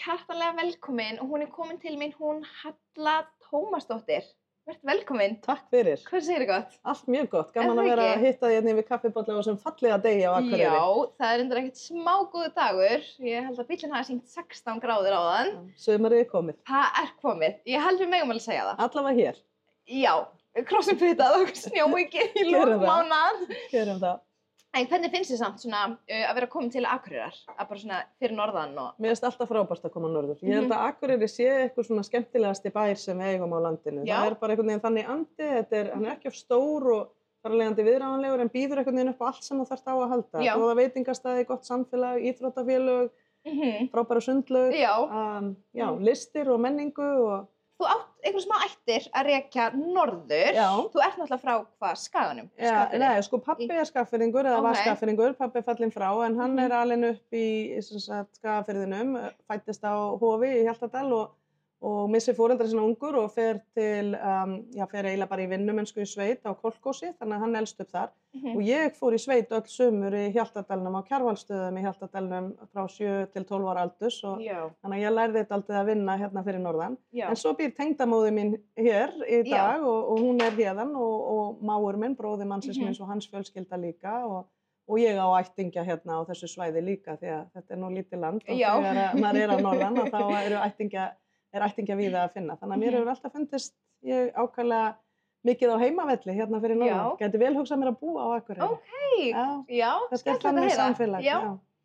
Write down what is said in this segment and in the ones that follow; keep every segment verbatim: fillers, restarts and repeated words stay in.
hjartanlega velkomin og hún er komin til mín, hún Halla Tómasdóttir. Vertu velkomin. Takk fyrir. Hvað segirðu gott? Allt mjög gott. Gaman Er það að vera ekki? að hitta þig hérna yfir kaffibolla á þessum fallega degi á Akureyri. Já, það er endur ekkert smá góðu dagur. Ég held að bíllinn hafi sýnt sextán gráður á þann. Sumarið er komið. Það er komið. Ég held við megum alveg segja það. Allavega hér. Já, krossum pitað og snjó ekki í Gerum lók það. mánaðar. Gerum það. En hvernig finnst þið samt svona uh, að vera komin til Akureyrar? Að bara svona fyrir norðan og... Mér finnst alltaf frábært að koma norður. Ég held að Akureyri sé eitthvað svona skemmtilegasti bær sem við eigum á landinu. Já. Það er bara einhvern veginn þannig andi, þetta er, hann er ekki of stór og þar af leiðandi viðráðanlegur en býður einhvern veginn upp á allt sem þú þarft á að halda. Já. Góða veitingastæði, gott samfélag, íþróttafélög, Mm frábæra sundlaug, Já, um, já, listir og menningu og... þú átt einhver smá ættir að rekja norður. Já. Þú ert náttúrulega frá hvað, Skaganum? Já, nei, sko pappi er Skagfirðingur eða var Ok. Skagfirðingur, pappi er fallinn frá en hann Mhm. er alinn upp í sem sagt, Skagafirðinum, fæddist á Hofi í Hjaltadal og, og missir foreldra sinna ungur og fer til, um, já, fer eiginlega bara í vinnumennsku í sveit á Kolkósi, þannig að hann elst upp þar. Mhm. Og ég fór í sveit öll sumur í Hjaltadalnum á Kjarvalsstöðum í Hjaltadalnum frá sjö til tólf ára aldurs og Já, þannig að ég lærði þetta aldrei að vinna hérna fyrir norðan. já. En svo býr tengdamóðir mín hér í Já. dag og, og hún er hérðan og, og mágur minn, bróðir mannsins Mhm. minns og hans fjölskylda líka og, og ég á ættingja hérna á þessu svæði líka því að þetta er nú lítið land og Já. þegar að maður er á norðan og þá eru ættingja, er ættingja víða að finna. Þannig að mér Mhm. hefur alltaf fundist ég ákvæmlega mikið á heimavelli hérna fyrir norðan. Já. Gæti vel hugsað mér að búa á Akureyri. Ókei, Já, já, þetta er skemmtilegt að þannig heyra. samfélag. Já.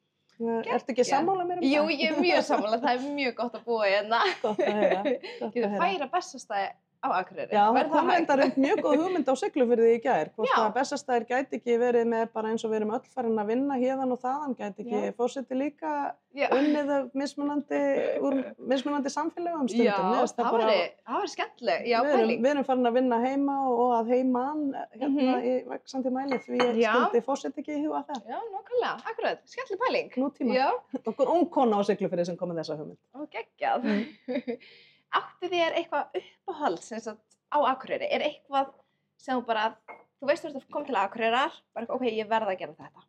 Ertu ekki sammála mér um Jú, það? ég er mjög sammála, það er mjög gott að búa hérna. Gott að heyra. Gott Ég að það heyra. færa Bessastæði á Akureyri. Já, það Verður kom hægt? reyndar upp mjög góð hugmynd á Siglufirði í gær. Hvort Já. að Bessastaðir gæti ekki verið með bara eins og við erum öll farin að vinna hérðan og þaðan, gæti ekki Já. fórseti líka Já, unnið af mismunandi, úr mismunandi samfélögum stundum. já Mér finnst það bara- væri, það væri skemmtileg. Já, við, erum, pæling. við erum farin að vinna heima og, og að heiman hérna Mhm. í vaxandi mæli því Já. skildi fórseti ekki í huga það. Já, nákvæmlega, akkurat, skemmtileg pæling. Nútíma. Já, Okkur ung kona á Siglufirði sem kom með þessa hugmynd. og geggjað. Mm. Áttu þér eitthvað uppáhald sem sagt á Akureyri? Er eitthvað sem þú bara, þú veist þú ert að koma til Akureyrar, bara ok, ég verð að gera þetta.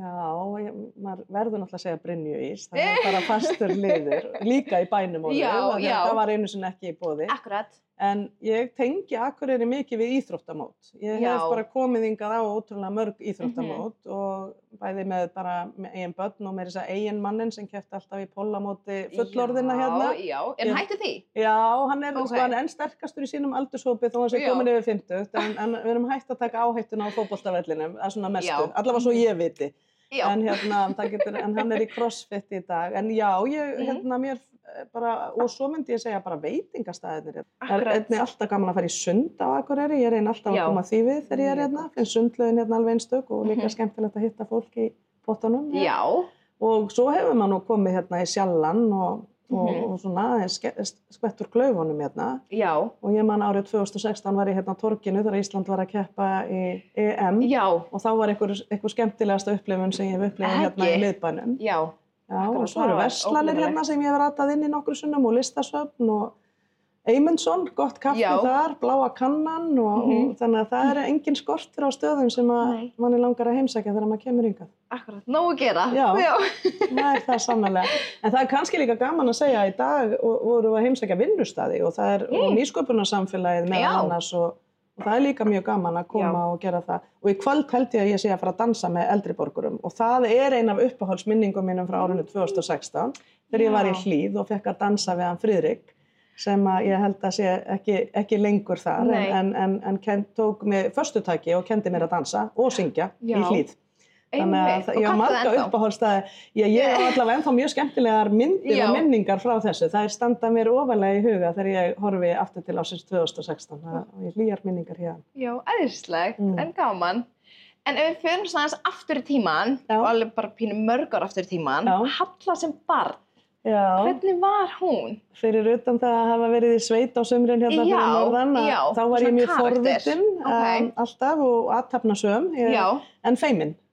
Já, ég, maður verður náttúrulega að segja Brynjuís, það er bara fastur liður, líka í bænum og Já, já. það var einu sinni ekki í boði. Akkurat. En ég tengi Akureyri mikið við íþróttamót. Ég Já. hef bara komið hingað á ótrúlega mörg íþróttamót og bæði með bara með eigin börn og með þess að eigin mannin sem keppti alltaf í pollamóti fullorðina hérna. Já, já, en Ég- hættu því? Já, hann er, Ok. sko, hann er enn sterkastur í sínum aldurshópi þó hann sé Já. komin yfir fimmtugt, en, en við erum hægt að taka áhættuna á fótboltavellinum, að svona mestu, Já. allavega svo ég viti. Já. En, hérna, það getur, en hann er í crossfit í dag. En já, ég, Mhm. hérna, mér eh, bara, og svo myndi ég segja bara veitingastæðinir. Það er Akkurat. einnig alltaf gaman að fara í sund á Akureyri. Ég reyni alltaf Já. að koma því við þegar ég er Mjög hérna. Finn sundlaugin hérna alveg einstök og líka Mhm. skemmtilegt að hitta fólk í pottunum. Já. Og svo hefur maður nú komið hérna í Sjallan og, og, Mhm. og svona aðeins ske- skvettur klaufunum hérna. Já. Og ég man árið tvö þúsund og sextán var ég hérna á torginu þegar Ísland var að keppa í E M. Já. Og þá var einhver, einhver skemmtilegasta upplifun sem ég hef upplifað hérna í Ekki? miðbænum. Já. Já, Akkurat, og svo eru það var verslanir ógleymanlegt. hérna sem ég hef ratað inn í nokkru sunnum og listasöfn og Eymundsson, gott kaffi Já. þar, bláa kannan og, Mhm. og þannig að það er engin skortur á stöðum sem að Nei. manni langar að heimsækja þegar maður kemur hingað. Akkurat, nóg að gera. Já. Já. Það er það sannarlega. En það er kannski líka gaman að segja að í dag vorum við að heimsækja vinnustæði og það er Mm. og nýsköpunarsamfélagið meðal Já. annars og, og það er líka mjög gaman að koma Já. og gera það. Og í kvöld held ég að ég sé að fara að dansa með eldri borgurum og það er ein af uppáhaldsminningum mínum frá árinu tvö þúsund og sextán þegar ég var í Já. Hlíð og fekk að dansa við hann Friðrik sem að ég held að sé ekki, ekki lengur þar Nei. en, en, en ken, tók mig föstutaki og kendi mér að dansa og syngja Já. í Hlíð. Þannig Einmitt. að Og ég á kanntu það marga ennþá? uppáhaldsstaði. Ég, ég á allavega ennþá mjög skemmtilegar myndir Já. og minningar frá þessu. Það er standa mér ofalega í huga þegar ég horfi aftur til ásins tvö þúsund og sextán. Það er hlýjar minningar hérna. Já, æðislegt, Mm. en gaman. En ef við förum svona aðeins aftur í tíman, Já. og alveg bara pínu mörg ár aftur í tíman, Já. Halla sem barn, Já, hvernig var hún? fyrir utan það að hafa verið í sveit á sumrin hérna Já, fyrir norðan, að já, þá var ég svona mjög karakter. forvitin Ok. um, alltaf og athafnasöm, ég- Já. en feimin.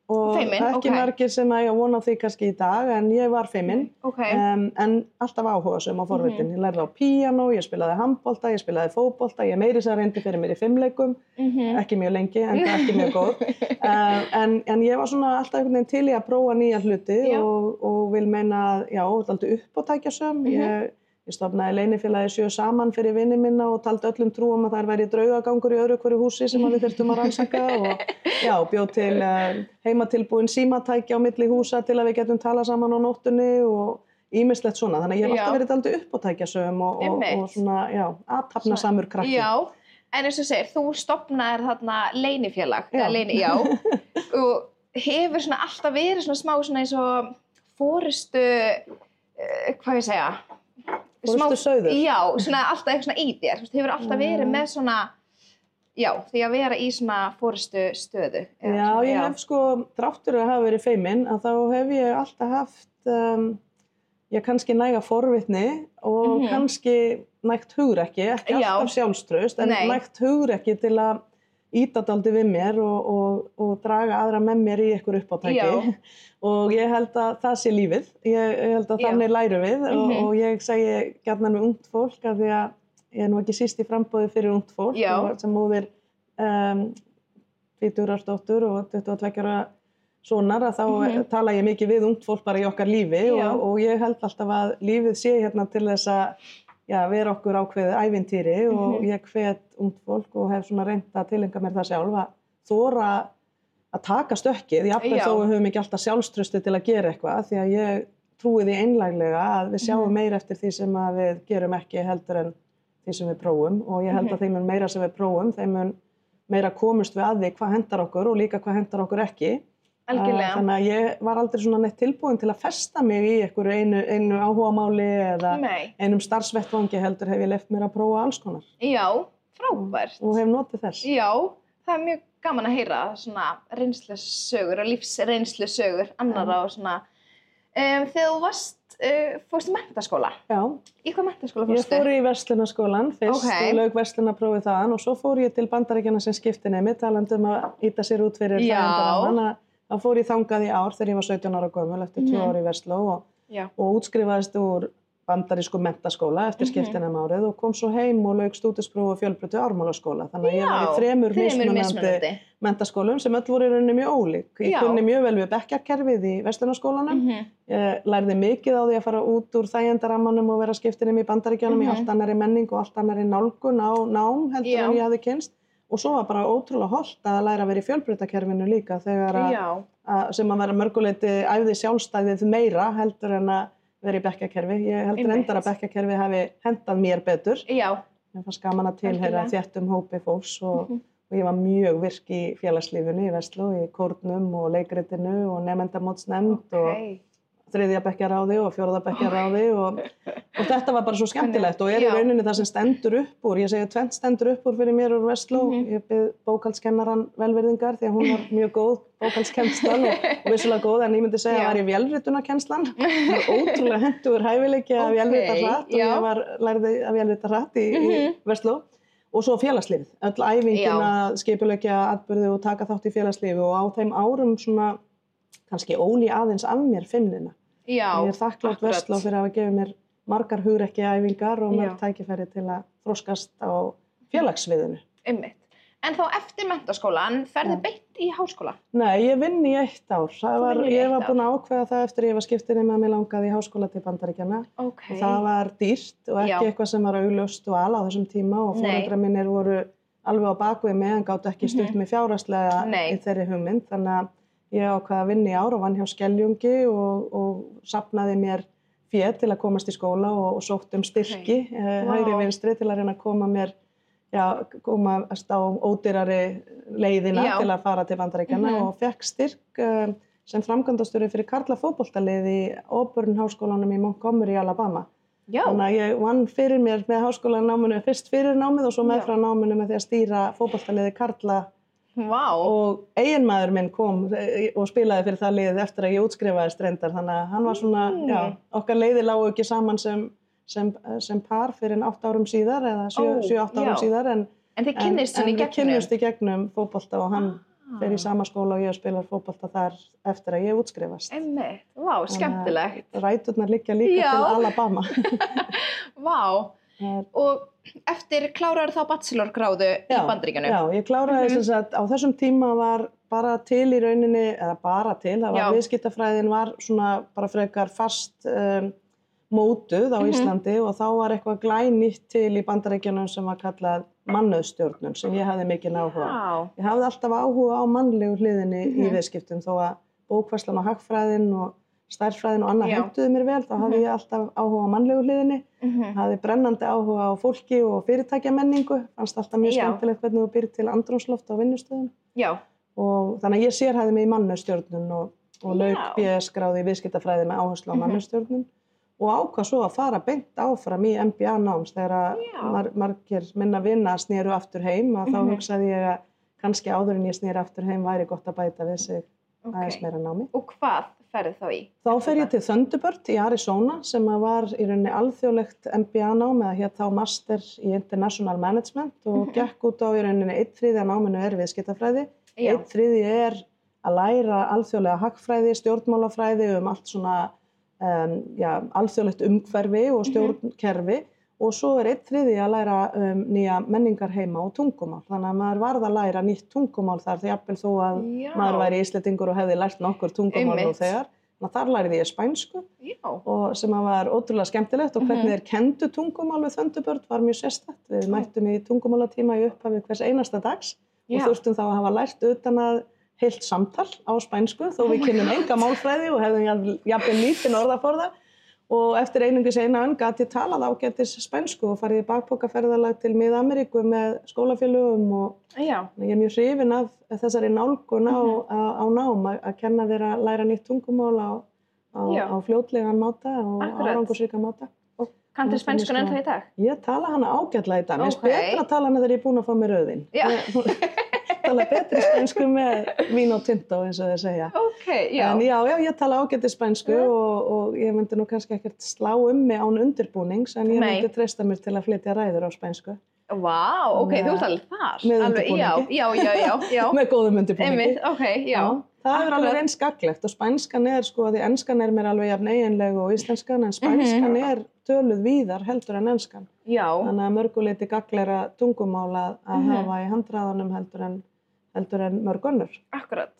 og Feimin, ekki ok. margir sem eiga von á því kannski í dag, en ég var feimin. Ok. Um, en alltaf áhugasöm og forvitin. Ég lærði á píanó, ég spilaði handbolta, ég spilaði fótbolta, ég meiri þess að reyndi fyrir mér í fimmleikum, Mhm. ekki mjög lengi, en það ekki mjög góð. Uh, en, en ég var svona alltaf einhvern veginn til í að prófa nýja hluti Já. og, og vil meina að, já, alltaf uppátækjasöm. Ég, ég stofnaði leinifélagi sjö saman fyrir vini minna og taldi öllum trú um að það væri draugagangur í öðru hverju húsi sem við þurftum að rannsaka og já, bjóð til uh, heimatilbúin símatæki á milli húsa til að við getum talað saman á nóttunni og ýmislegt svona. Þannig að ég hef alltaf Já. verið dálítið uppátækjasöm og, og, Einmitt. og svona, já, athafnasamur krakki. Já, en eins og segir, þú stofnaðir þarna leinifélag, Já. eða leini, já, og hefur svona alltaf verið svona smá svona eins og forystu, uh, hvað ég segja? Forystu sauður. Já, svona alltaf eitthvað svona í þér, þú veist, hefur alltaf verið með svona, já, því að vera í svona forystu stöðu. eða Já, svona, ég hef sko, þráttur að hafa verið feimin, að þá hef ég alltaf haft, um, ég kannski næga forvitni og Mhm. kannski nægt hugrekki, ekki Já. alltaf sjálfstraust, en Nei. nægt hugrekki til að íta dálítið við mér og, og, og draga aðra með mér í ykkur uppátæki. Já. Og ég held að það sé lífið, ég, ég held að Já. þannig lærum við og, Mhm. og ég segi gjarnan með ungt fólk af því að ég er nú ekki síst í frambóði fyrir ungt fólk Já. og sem móðir um, tvítugur og tuttugu og tveggja ára sonar að þá Mhm. tala ég mikið við ungt fólk bara í okkar lífi Já. og, og ég held alltaf að lífið sé hérna til þess að já, vera okkur ákveðið ævintýri og Mhm. ég hvet ungt fólk og hef svona reynt að tilengja mér það sjálf að þóra að taka stökkið, jafnvel Já. þó við höfum ekki alltaf sjálfstrausti til að gera eitthvað því að ég trúi því einlæglega að við sjáum Mhm. meira eftir því sem að við gerum ekki heldur en því sem við prófum og ég held að þeim mun meira sem við prófum, þeim mun meira komust við að því hvað hendar okkur og líka hvað hendar okkur ekki. Algjörlega. Þannig að ég var aldrei svona neitt tilbúin til að festa mig í einhverju einu, einu áhugamáli eða Nei. einum starfsvettvangi heldur hef ég leyft mér að prófa alls konar Já, frábært. og hef notið þess. Já, það er mjög gaman að heyra svona reynslusögur og lífsreynslusögur annara og svona. Um, þegar þú varst, uh, fórst í menntaskóla, Já, í hvað menntaskóla ég fórstu? fór í verslunarskólan fyrst Ok. og lauk verslunarprófið þaðan og svo fór ég til Bandaríkjanna sem skiptinemi talandi um að ýta sér út fyrir Já. fæðingarrammann. Þá fór ég þangað í ár þegar ég var sautján ára gömul eftir tvö Mhm. ár í Versló og, Já. og útskrifaðist úr bandarísku menntaskóla eftir Mhm. skiptinemi árið og kom svo heim og lauk stúdinspróf og fjölbreyttu ármálaskóla. Þannig að ég var í Já, þremur þremur mismunandi mismunandi. menntaskólum sem öll voru í rauninni mjög ólík. Ég Já. kunni mjög vel við bekkjarkerfið í verslunarskólanum. Mhm. Ég lærði mikið á því að fara út úr þægindarammanum og vera skiptinemi í Bandaríkjunum í Mhm. allt annarri menning og allt annarri nálgun á nám heldur Já. en ég hafði kynst. Og svo var bara ótrúlega hollt að læra að vera í fjölbreytakerfinu líka þegar að, Já. að sem að vera mörguleiti æfði sjálfstæðið meira heldur en að vera í bekkjarkerfi. Ég heldur Einmitt. endar að bekkjarkerfi hafi hendað mér betur. Já. Mér fannst gaman að tilheyra Algjörlega. þéttum hópi fólks og, Mhm. og ég var mjög virk í félagslífinu í Versló, í kórnum og leikritinu og nefndamótsnefnd og Ok. þriðja bekkjaráði og fjórða bekkjaráði og, og þetta var bara svo skemmtilegt og er í Já. rauninni það sem stendur upp úr. Ég segi tvennt stendur upp úr fyrir mér úr Versló. Mhm. Ég bið bókaldskennaran velvirðingar því að hún var mjög góð bókaldskennslan og, og vissulega góð en ég myndi segja Já. að það var í vélritunarkennslan. Það var ótrúlega hentugur hæfileiki að Ok, vélrita hratt og já. ég var, lærði að vélrita hratt í, í Mhm. Versló. Og svo félagslífið, öll æfingin Já. að skipuleggja atburði og taka þátt í félagslífi og á þeim árum svona kannski óli aðeins af mér feimnina. Já. Ég er þakklátt akkurat. Versló fyrir að hafa gefið mér margar hugrekki æfingar og mörg Já. tækifæri til að þroskast á félagssviðinu. Einmitt. En þá eftir menntaskólan ferðu Já. beint í háskóla? Nei, ég vinn í eitt ár. Það Þú var, vinnur í ég eitt var ár. búin að ákveða það eftir að ég var skiptinni með að mér langaði í háskóla til Bandaríkjanna. Ok. Og það var dýrt og ekki Já. eitthvað sem var augljóst og ala á þessum tíma og Nei. foreldrar mínir voru alveg á bakvið mig en gátu ekki stutt mig fjárhagslega Nei. í þeirri hugmynd. Þannig að ég ákveða að vinna í ár og vann hjá Skeljungi og, og safnaði mér fé til að komast í skóla og, og sótt um styrki, Ok. eh, Vá. hægri vinstri til að reyna að koma mér, já, komast á ódýrari leiðina Já. til að fara til Bandaríkjanna Mhm. og fekk styrk um, sem framkvæmdastjóri fyrir karla fótboltalið í Auburn háskólanum í Montgomery, Alabama. Já. Þannig að ég vann fyrir mér með háskólanáminu, fyrst fyrir námið og svo Já. meðfram náminu með því að stýra fótboltaliði karla Vá. og eiginmaður minn kom og spilaði fyrir það liðið eftir að ég útskrifaðist reyndar. Þannig að hann var svona, Mm. já, okkar leiðir lágu ekki saman sem, sem, sem par fyrir en átt árum síðar eða sjö, Ó, sjö átt árum já. síðar en En þið kynnist en, svona í en við gegnum? kynnumst í gegnum fótbolta og hann fer í sama skóla og ég spilar fótbolta þar eftir að ég útskrifast. Einmitt, vá, skemmtilegt. Ræturnar liggja líka Já. til Alabama. Vá, Það er- og eftir klárar þá bachelorgráðu í Já, Bandaríkjunum? Já, ég kláraði Mhm. sem sagt, á þessum tíma var bara til í rauninni, eða bara til, það var Já. viðskiptafræðin var svona bara frekar fast um, mótuð á Mhm. Íslandi og þá var eitthvað glænýtt til í Bandaríkjunum sem var kallað mannauðsstjórnun sem ég hafði mikinn áhuga. á. Já, Ég hafði alltaf áhuga á mannlegu hliðinni í Mhm. viðskiptum þó að bókfærslan og hagfræðin og stærðfræðin og annað Já. hentuðu mér vel, þá hafði Mhm. ég alltaf áhuga á mannlegu hliðinni. mhm, Hafði brennandi áhuga á fólki og fyrirtækjamenningu, fannst alltaf mjög Já. skemmtilegt hvernig þú býrð til andrúmsloft á vinnustöðum. já, Og þannig að ég sérhæfði mig í mannauðsstjórnun og, og lauk Já. B S-gráði í viðskiptafræði með áherslu á Mhm. mannauðsstjórnun og ákvað svo að fara beint áfram í M B A-náms þegar að Já. mar margir minna vinna snéru aftur heim að þá Mhm. hugsaði ég að kannski áður en ég sneri aftur heim væri gott að bæta við sig aðeins ok. meira námi. Og hvað ferðu þá í? Þá fer ég til Thunderbird í Arizona sem að var í rauninni alþjóðlegt M B A-nám eða hétt þá Master í International Management og Mhm. gekk út á í rauninni einn þriðja náminu er viðskiptafræði, Já, einn þriðji er að læra alþjóðlega hagfræði, stjórnmálafræði um allt svona um, já, alþjóðlegt umhverfi og stjórnkerfi og svo er einn þriðji að læra um, nýja menningarheima og tungumál. Þannig að maður varð að læra nýtt tungumál þar því jafnvel þó að Já. maður væri Íslendingur og hefði lært nokkur tungumál nú Einmitt. þegar. Þannig að þar lærði ég spænsku já, og sem að var ótrúlega skemmtilegt og hvernig Mhm. þeir kendu tungumál við Thunderbird var mjög sérstakt. Við mættum í tungumálatíma í upphafi hvers einasta dags já, og þurftum þá að hafa lært utan að heilt samtal á spænsku þó Oh við my kynnum enga málfræði og hefðum jafnvel- jafnvel lítinn orðaforða og eftir einungis eina önn gat ég talað ágætis spænsku og farið í bakpokaferðalag til Mið-Ameríku með skólafélögum og já, ég er mjög hrifin af þessari nálgun á, Mhm. á, á nám að, að kenna þér að læra nýtt tungumál á, á, Já. á fljótlegan máta og Akkúrat. árangursríkan máta. kanntu Þetta er spænskun mjög ennþá í dag? Ég tala hana ágætlega í dag, mér finnst Ókei. betra að tala hana þegar ég er búin að fá mér rauðin. Já. Ég tala betri spænsku með vín og tinto eins og þeir segja. Ok, já, En já, já, ég tala ágæti spænsku Já. og, og ég myndi nú kannski ekkert slá um mig án undirbúnings en ég Nei. myndi treysta mér til að flytja ræður á spænsku. vá, ok, Þannig þú að- ert alveg þar. Með Alveg, já, undirbúningi. já, já, já, já, Með góðum undirbúningi. einmitt, ok, já, það er alveg akkurat. eins gagnlegt og spænskan er sko, því enskan er mér alveg jafn eiginleg og íslenskan en spænskan Mhm. er töluð víðar heldur en enskan. já, Þannig að mörguleiti gagnlegra tungumál að að Mhm. hafa í handræðanum heldur en, heldur en mörg önnur. akkurat.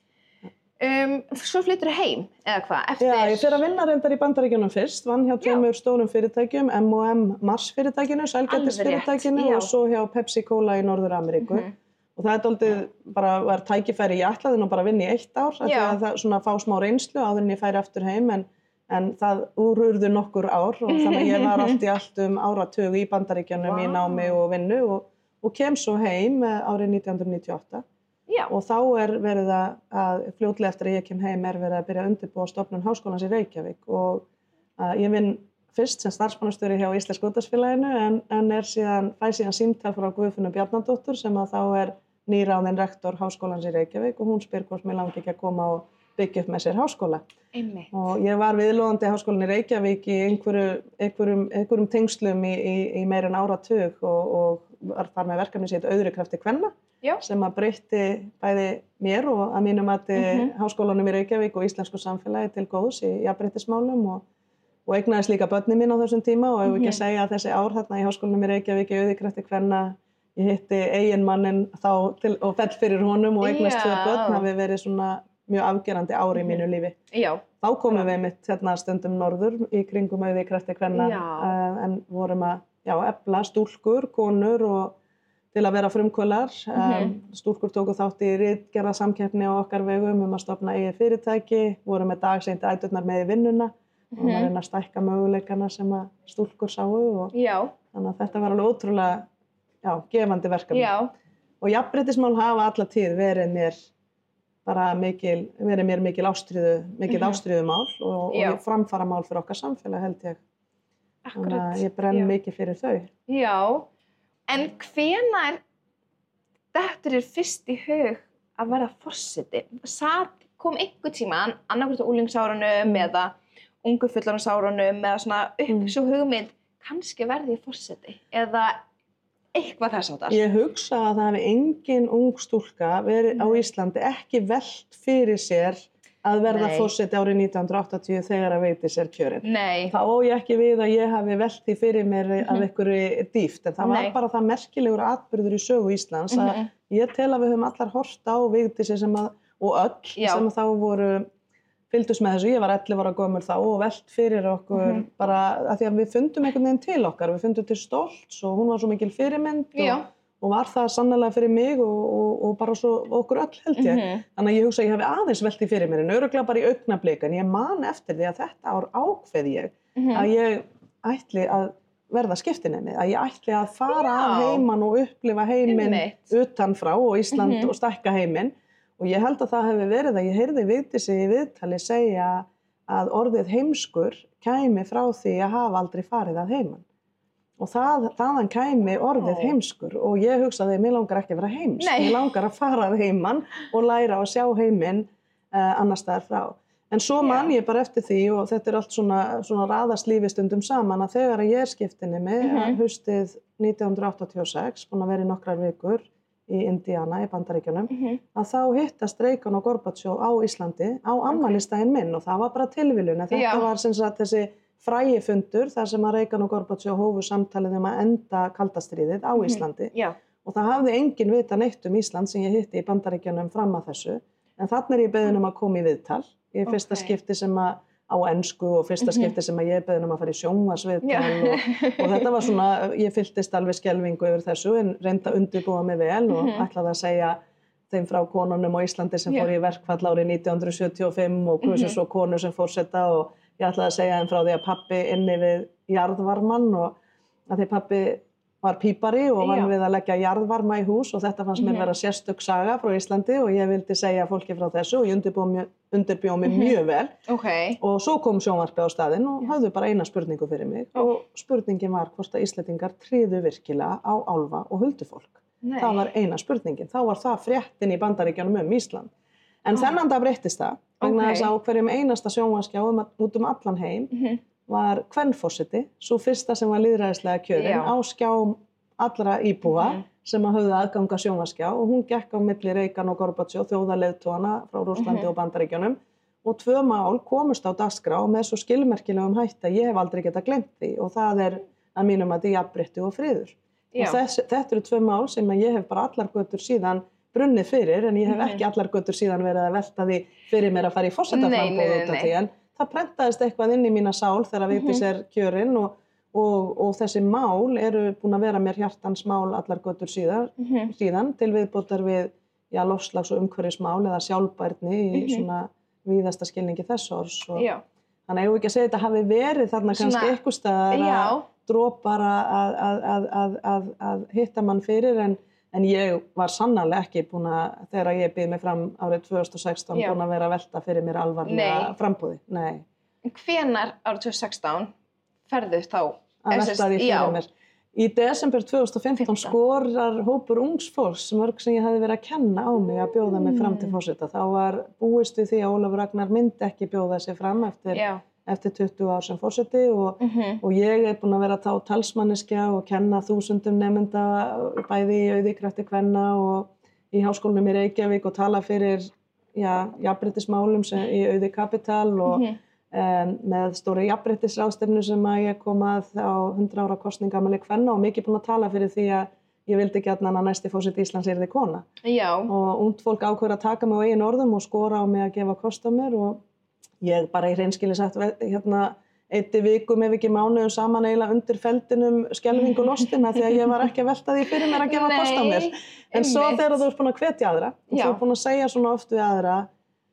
Um, svo flyttur heim, eða hvað, eftir... Já, ég fyrir að vinna reyndar í Bandaríkjunum fyrst, vann hjá tveimur stórum fyrirtækjum, M og M Mars fyrirtækinu, sælgætis Alveg rétt, fyrirtækinu já. og svo hjá Pepsi Cola í Norður-Ameríku. Mhm. Og það er dálítið bara var tækifæri, ég ætlaði nú bara að vinna í eitt ár, af því Já. að það svona fá smá reynslu áður en ég færi aftur heim, en, en það úrurðu nokkur ár og þannig að ég var allt í allt um áratug í Bandaríkjunum í Vá. námi og vinnu og, og kem svo heim eh, árið nítján hundruð níutíu og átta. Já, Og þá er verið að, að fljótlega eftir að ég kem heim er verið að byrja að undirbúa stofnun Háskólans í Reykjavík og uh, ég vinn fyrst sem starfsmannastjóri hjá Íslenska útvarpsfélaginu en, en er síðan, fæ síðan símtal frá Guðfinnu Bjarnadóttur sem að þá er nýráðin rektor Háskólans í Reykjavík og hún spyr hvort mér langi ekki að koma og byggja upp með sér háskóla. einmitt. Og ég var viðloðandi Háskólan í Reykjavík í einhverju, einhverjum, einhverjum tengslum í, í, í meira en áratug og, og var þar með verkefni sitt Auðri krafti kvenna Já. sem að breytti bæði mér og að mínum mati Mhm. Háskólanum í Reykjavík og íslensku samfélagi til góðs í jafnréttismálum og, og eignaðist líka börnin mín á þessum tíma og ef við ekki að Mhm. segja að þessi ár þarna í Háskólanum í Reykjavík í Auði krafti kvenna ég hitti eiginmanninn þá til, og fell fyrir honum og eignast tvö Já. börn hafi verið svona mjög afgerandi ár í Mhm. mínu lífi. Já, Þá komum við mitt hérna stundum norður í kringum Auði krafti kvenna Já. uh, en vorum að já, efla stúlkur, konur og til að vera frumkvölar. Mhm. Um, stúlkur tóku þátt í ritgerðarsamkeppni á okkar vegum um að stofna eigið fyrirtæki, voru með dagseint æturnar með í vinnuna og Mhm. að reyna að stækka möguleikana sem að stúlkur sáu og já, þannig að þetta var alveg ótrúlega já, gefandi verkefni. já, Og jafnréttismál hafa alla tíð verið mér bara mikil, verið mér mikil ástríðu, mikil Mhm. ástríðumál og, Já. og framfaramál fyrir okkar samfélag held ég. Þannig akkurat. að ég brenn Já. mikið fyrir þau. Já, en hvenær dettur þér fyrst í hug að verða forseti? Sat, kom einhver tíma, annarkvæmt á úlingsárunum Mm. eða ungu fullorðinsárunum eða svona upp Mm. svo hugmynd, kannski verði ég forseti? Eða eitthvað þess áttar. Ég hugsa að það hefði engin ung stúlka verið á Íslandi ekki velt fyrir sér að verða Nei. forseti árið nítján hundruð og áttatíu þegar að Vigdís er kjörin. Nei. Það á ég ekki við að ég hafi velt því fyrir mér af einhverju dýft, en það var Nei. bara það merkilegur atburður í sögu Íslands að Mhm. ég tel að við höfum allar horft á Vigdísi sem að, og öll Já. sem þá voru fylgdust með þessu, ég var ellefu ára gömul þá og velt fyrir okkur Mhm. bara að því að við fundum einhvern veginn til okkar, við fundum til stolts og hún var svo mikil fyrirmynd Já. og, og var það sannlega fyrir mig og, og, og bara svo okkur öll held ég. Mhm. Þannig að ég hugsa að ég hef aðeins velt því fyrir mér en örugglega bara í augnablik en ég man eftir því að þetta ár ákveð ég Mhm. að ég ætli að verða skiptinemi, að ég ætli að fara Já. að heiman og upplifa heiminn Einmitt. utanfrá og Ísland Mhm. og stækka heiminn og ég held að það hefði verið að ég heyrði Vigdísi í viðtali segja að orðið heimskur kæmi frá því að hafa aldrei farið að heiman og það, þaðan kæmi orðið Ó. heimskur og ég hugsaði að mér langar ekki að vera heims, Nei. mér langar að fara að heiman og læra að sjá heiminn uh, annars staðar frá. En svo man Já. ég bara eftir því og þetta er allt svona, svona raðast lífi stundum saman að þegar ég er skiptinemi Mhm. haustið nítján hundruð áttatíu og sex, búin að vera í nokkrar vikur í Indiana í Bandaríkjunum, Mhm. að þá hittast Reagan og Gorbachev á Íslandi á afmælisdaginn minn og það var bara tilviljun. En þetta Já. var sem sagt þessi frægi fundur þar sem að Reagan og Gorbachev hófu samtalið um að enda kaldastríðið á Íslandi. Já. Og það hafði enginn vita neitt um Ísland sem ég hitti í Bandaríkjunum fram að þessu. En þarna er ég beðin um að koma í viðtal. Í fyrsta Ok. skipti sem að á ensku og fyrsta Mhm. skipti sem að ég er beðin um að fara í sjónvarpsviðtal Já. og, og þetta var svona, ég fylltist alveg skelfingu yfir þessu en reynda að undirbúa mig vel og Mhm. ætlaði að segja þeim frá konunum á Íslandi sem Já. fór í verkfall árið nítján hundruð sjötíu og fimm og kusu Mhm. svo konu sem fórseta og ég ætlaði að segja þeim frá því að pabbi inni við jarðvarmann og að því pabbi var pípari og vann Já. við að leggja jarðvarma í hús og þetta fannst mér Mhm. vera sérstök saga frá Íslandi og ég vildi segja fólki frá þessu og ég undirbjó mig, undirbjó mig Mhm. mjög vel Ok. og svo kom sjónvarpið á staðinn og Já. hafðu bara eina spurningu fyrir mig Ó. og spurningin var hvort að Íslendingar tryðu virkilega á álfa og huldufólk. Nei. Það var eina spurningin. Þá var það fréttin í Bandaríkjunum um Ísland. En Ah. þennan dag breyttist það vegna Ok. þess að á hverjum einasta sjónvarpsskjá um, út um allan heim Mhm. var kvenforseti, svo fyrsta sem var lýðræðislega kjörin Já. á skjám allra íbúa Mhm. sem að höfðu aðgang að sjónvarpsskjá og hún gekk á milli Reagan og Gorbachev, þjóðarleiðtogana frá Rússlandi Mhm. og Bandaríkjunum og tvö mál komust á dagskrá með svo skilmerkilegum hætti að ég hef aldrei getað gleymt því og það er að mínum að þetta er jafnrétti og friður. Já. Og þess, þetta eru tvö mál sem að ég hef bara allar götur síðan brunnið fyrir en ég hef Mhm. ekki allar götur síðan verið að velta því fyrir mér að fara í Nei, forsetaframboð nei, nei, út af nei. því en það prentaðist eitthvað inn í mína sál þegar Vigdís Mhm. er kjörin og, og, og þessi mál eru búin að vera mér hjartans mál allar götur síðan, Mhm. síðan til viðbótar við já, loftslags- og umhverfismál eða sjálfbærni í Mhm. svona víðasta skilningi þess orðs og Já. þannig að ég vil ekki að segja þetta hafi verið þarna Svona- kannski eitthvað staðar að Já. dropar að, að, að, að, að, að hitta mann fyrir en, en ég var sannarlega ekki búin að þegar ég býð mig fram árið tvö þúsund og sextán Já. búin að vera að velta fyrir mér alvarlega Nei. frambúði. Nei, En hvenær árið tvö þúsund og sextán ferðu þá? að Eða velta sem því sagt, já. fyrir mér. Í desember tvö þúsund og fimmtán fimmtán. skorar hópur ungs fólks mörg sem ég hafði verið að kenna á mig að bjóða mig fram til Mm. forseta. Þá var búist við því að Ólafur Ragnar myndi ekki bjóða sig fram eftir, Já. eftir tuttugu ár sem forseti og Mhm. Og ég er búin að vera þá talsmanneskja og kenna þúsundum nemenda bæði í auðikrafti kvenna og í háskólanum í Reykjavík og tala fyrir já, jafnréttismálum sem í auði kapital og Mhm. um, með stóri jafnréttisráðstefnu sem að ég kom að á hundrað ára kosningamæli kvenna og mikið búin að tala fyrir því að ég vildi gjarnan að næsti fórseti Íslands yrði kona. Já. Og ungt fólk ákveður að taka mig á eigin orðum og skora á mig að gefa kost á mér og ég bara í hreinskili sagt hérna eitti vikum ef ekki mánuðum saman eiginlega undir feldinum skelfingu lostina því að ég var ekki að velta því fyrir mér að gefa Nei, kost á mér. En svo einmitt. þegar þú ert búin að hvetja aðra og Já. þú ert búin að segja svona oft við aðra,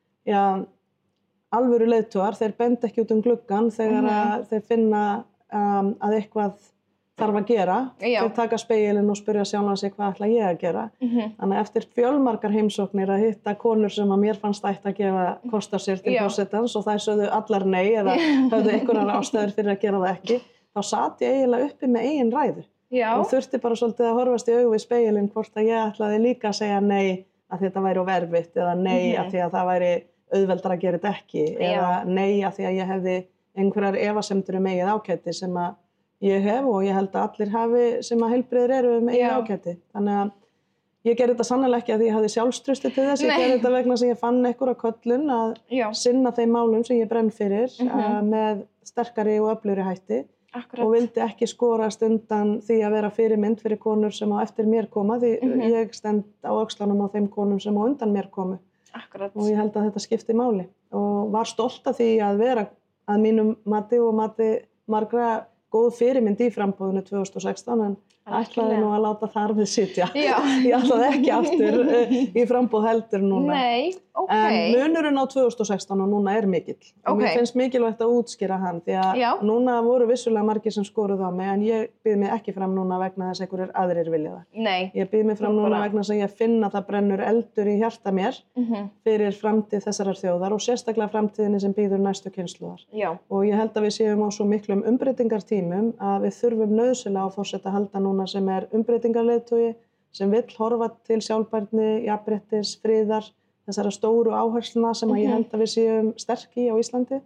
já, alvöru leiðtogar, þeir benda ekki út um gluggan þegar Mhm. að þeir finna um, að eitthvað þarf að gera. Já. Þeir taka spegilinn og spyrja sjálfan sig hvað ætla ég að gera. Mhm. Þannig að eftir fjölmargar heimsóknir að hitta konur sem að mér fannst ætti að gefa kost á sér til Já. forsetans og þær sögðu allar nei eða höfðu einhverjar ástæður fyrir að gera það ekki, þá sat ég eiginlega uppi með eigin ræðu Já. og þurfti bara svolítið að horfast í augu við spegilinn hvort að ég ætlaði líka að segja nei að þetta væri of erfitt eða nei Mhm. að því að það væri auðveldar að gera þetta ekki Já. eða nei að því að ég hefði einhverjar efasemdir um eigið ágæti sem að ég hef og ég held að allir hafi sem að heilbrigðir eru með einu Já. ágæti. Þannig að ég gerði þetta sannarlega ekki að því ég hafði sjálfstrausti til þess, ég Nei. gerði þetta vegna sem ég fann einhverja köllun að Já. sinna þeim málum sem ég brenn fyrir Mhm. uh, með sterkari og öflugri hætti Akkurat. og vildi ekki skorast undan því að vera fyrirmynd fyrir konur sem á eftir mér koma því Mhm. ég stend á öxlunum á þeim konum sem á undan mér komu Akkurat. og ég held að þetta skipti máli og var stolt af því að vera að mínum mati og mati margra góð fyrirmynd í framboðinu tvö þúsund og sextán en ætlaði nú að láta þar við sitja. Já. Ég ætlaði ekki aftur uh, í framboð heldur núna. Nei, ok. En munurinn á tvö þúsund og sextán og núna er mikill. Og Ok. mér finnst mikilvægt að útskýra hann því að Já. núna voru vissulega margir sem skoruðu á mig en ég býð mig ekki fram núna vegna þess að einhverjir aðrir vilja það. Nei. Ég býð mig fram Þú núna bara- vegna þess að ég finn að það brennur eldur í hjarta mér Mhm. fyrir framtíð þessarar þjóðar og sérstaklega framtíðinni sem býður næstu kynslóðar. Já. Og ég held að við séum á svo miklum umbreytingartímum að við þurfum nauðsynlega á forseta að halda núna sem er umbreytingarleiðtogi sem vill horfa til sjálfbærni, jafnréttis, friðar, þessara stóru áhersluna sem að ég Mhm. held að við séum sterk í á Íslandi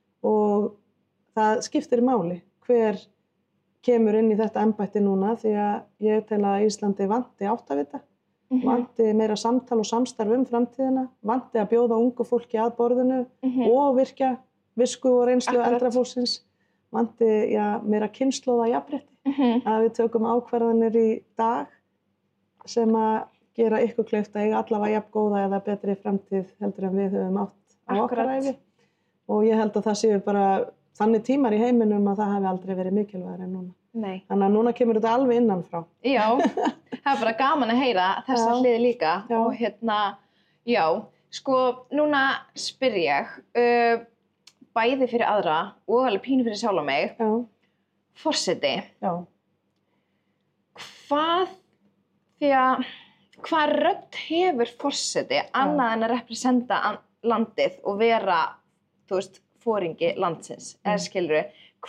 og það skiptir máli hver kemur inn í þetta embætti núna því að ég tel að Íslandi vanti áttavita, Mhm. vanti meira samtal og samstarf um framtíðina, vanti að bjóða ungu fólki að borðinu Mhm. og virkja visku og reynslu Akkurat. eldra fólksins, vanti ja, meira kynslóða jafnrétti, Mhm. að við tökum ákvarðanir í dag sem að gera ykkur kleift að eiga allavega jafn góða eða betri framtíð heldur en við höfum átt á okkar Akkurat. ævi og ég held að það séu bara þannig tímar í heiminum að það hafi aldrei verið mikilvægur en núna. Nei. Þannig að núna kemur þetta alveg innan frá. Já, það er bara gaman að heyra þessa Já. hlið líka Já. og hérna, já, sko, núna spyr ég, uh, bæði fyrir aðra og alveg pínu fyrir sjálfa mig, Já, forseti, já. hvað, því að, hvað rödd hefur forseti annað en að representa an- landið og vera, þú veist, foringi landsins, Mm. eða skilurðu,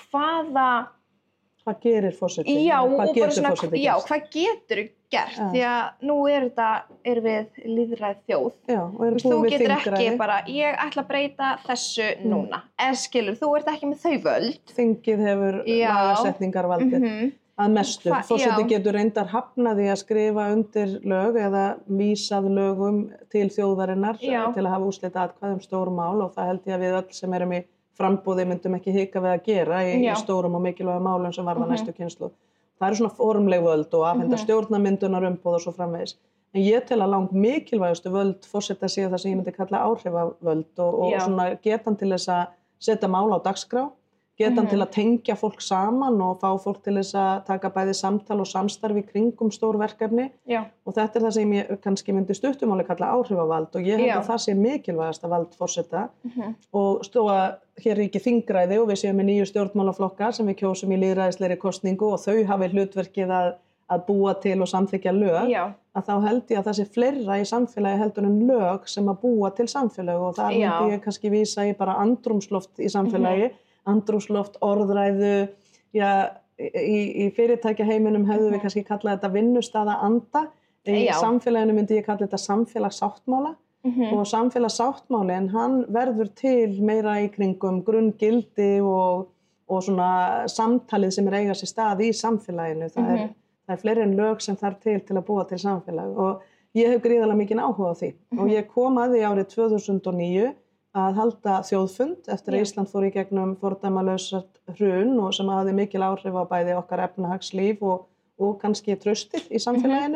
hvaða, Hvað gerir forseti? já, Hvað og bara getur svona, forseti já, gert? hvað getur gert, Já. því að nú er þetta, er við lýðræð þjóð, Já, og eru þú búin við getur ekki þingræði. bara, ég ætla að breyta þessu Mm. núna, eða skilur, þú ert ekki með þau völd. Þingið hefur Já. lagasetningarvaldið. Mhm. Að mestu. Hva- Forseti já. getur reyndar hafnað í að skrifa undir lög eða vísað lögum til þjóðarinnar Já. til að hafa úrslita atkvæði um stórum mál og það held ég að við öll sem erum í frambúði myndum ekki hika við að gera í, í Já. stórum og mikilvægum málum sem varða Mhm. næstu kynslóð. Það eru svona formleg völd og afhenda Mhm. stjórnarmyndunar umboð og svo framvegis. En ég tel að langt mikilvægustu völd forseta séu það sem ég myndi kalla áhrifavöld og, og Já. svona getan til þess að setja mál á dagskrá, getan Mhm. til að tengja fólk saman og fá fólk til þess að taka bæði samtal og samstarfi kringum stór verkefni Já. og þetta er það sem ég kannski myndi stuttumáli kalla áhrifavald og ég held Já. að það sé mikilvægasta vald forseta Mhm. og stóð að hér ríki þingræði og við séum með nýju stjórnmálaflokka sem við kjósum í lýðræðislegri kosningu og þau hafi hlutverkið að, að búa til og samþykkja lög, Já. að þá held ég að það sé fleira í samfélagi heldur en lög sem að búa til samfélagi og þar Já. myndi ég kannski vísa í bara andrúmsloft í samfélagi, andrúmsloft, orðræðu, já, í, í fyrirtækjaheiminum hefðu við Mhm. kannski kallað þetta vinnustaða anda, í Já. samfélaginu myndi ég kalla þetta samfélagssáttmála Mhm. og samfélagssáttmálinn hann verður til meira í kringum grunngildi og, og svona samtalið sem er eiga sér stað í samfélaginu. Það er, Mhm. það er fleiri en lög sem þarf til til að búa til samfélag og ég hef gríðarlega mikinn áhuga á því og ég kom að því árið tvö þúsund og níu að halda þjóðfund eftir að Já. Ísland fór í gegnum fordæmalausat hrun og sem hafði mikil áhrif á bæði okkar efnahagslíf og, og kannski traustið í samfélaginu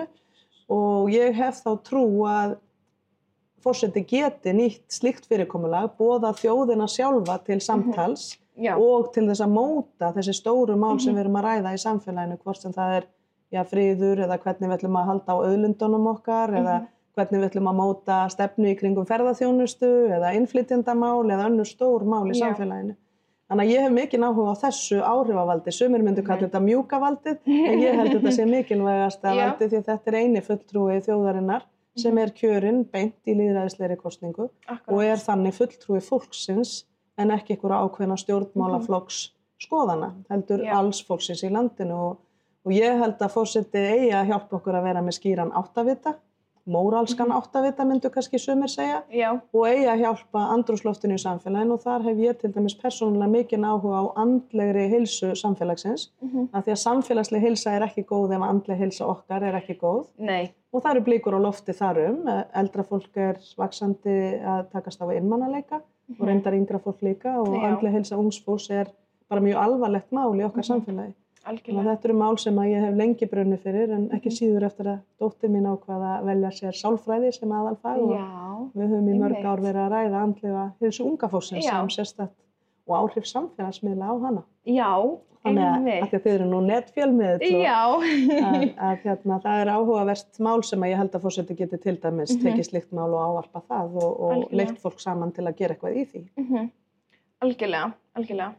og ég hef þá trú að forseti geti nýtt slíkt fyrirkomulag, boða þjóðina sjálfa til samtals Já. og til þess að móta þessi stóru mál sem Mhm. við erum að ræða í samfélaginu, hvort sem það er já, friður eða hvernig við ætlum að halda á auðlindunum okkar eða Mhm. hvernig við ætlum að móta stefnu í kringum ferðaþjónustu eða innflytjendamál eða önnur stór mál í Já. samfélaginu. Þannig að ég hef mikinn áhuga á þessu áhrifavaldi, sumir myndu kalla Mhm. þetta mjúka valdið, en ég held þetta sé mikilvægasta Já. valdið því að þetta er eini fulltrúi þjóðarinnar sem Mhm. er kjörinn beint í lýðræðislegri kosningu Akkurat. og er þannig fulltrúi fólksins en ekki einhverja ákveðna stjórnmálaflokks skoðana, heldur Já. alls fólksins í landinu og, og ég held að forseti eigi að hjálpa okkur að vera með skýran áttavita móralskan Mhm. áttavita myndu kannski sumir segja Já. og eigi að hjálpa andrúmsloftinu í samfélaginu og þar hef ég til dæmis persónulega mikinn áhuga á andlegri heilsu samfélagsins Mhm. af því að samfélagsleg heilsa er ekki góð ef andleg heilsa okkar er ekki góð Nei. og það eru blikur á lofti þarum. Eldra fólk er vaxandi að takast á við einmanaleika Mhm. og reyndar yngra fólk líka og Já. andleg heilsa ungs fólks er bara mjög alvarlegt mál í okkar Mhm. samfélagi. Þannig Algjörlega. að þetta eru mál sem að ég hef lengi brunnið fyrir en ekki Mhm. síður eftir að dóttir mín ákvað að velja sér sálfræði sem aðalfag og Já. við höfum í mörg Einmitt. ár verið að ræða andlega heilsu unga fólksins Já. sem sérstætt og áhrif samfélagsmiðla á hana. Já. Þannig að, Einmitt. að þið eru nú netfjölmiðill og Já. að, að hérna, það er áhugavert mál sem að ég held að forseti geti til dæmis Mhm. tekið slíkt mál og ávarpa það og, og Algjörlega. leitt fólk saman til að gera eitthvað í því. Mhm. Algjörlega, algjörlega.